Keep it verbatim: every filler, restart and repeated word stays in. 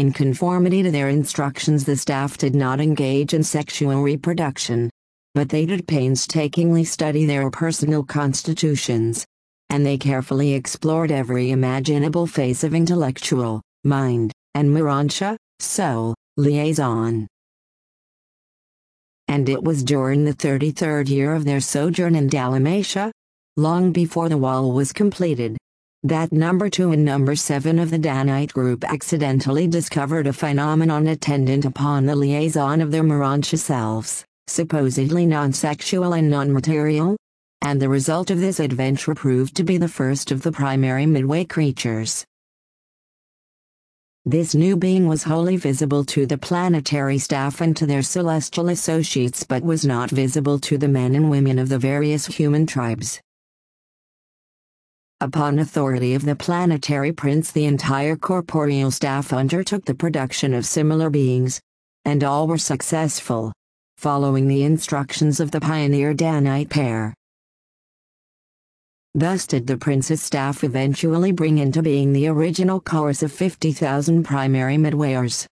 In conformity to their instructions, the staff did not engage in sexual reproduction. But they did painstakingly study their personal constitutions. And they carefully explored every imaginable phase of intellectual, mind, and Morontia, soul, liaison. And it was during the thirty-third year of their sojourn in Dalmatia, long before the wall was completed, that number two and number seven of the Danite group accidentally discovered a phenomenon attendant upon the liaison of their Morontia selves, supposedly non-sexual and non-material, and the result of this adventure proved to be the first of the primary midway creatures. This new being was wholly visible to the planetary staff and to their celestial associates, but was not visible to the men and women of the various human tribes. Upon authority of the planetary prince, the entire corporeal staff undertook the production of similar beings, and all were successful, following the instructions of the pioneer Danite pair. Thus did the prince's staff eventually bring into being the original chorus of fifty thousand primary midwayers.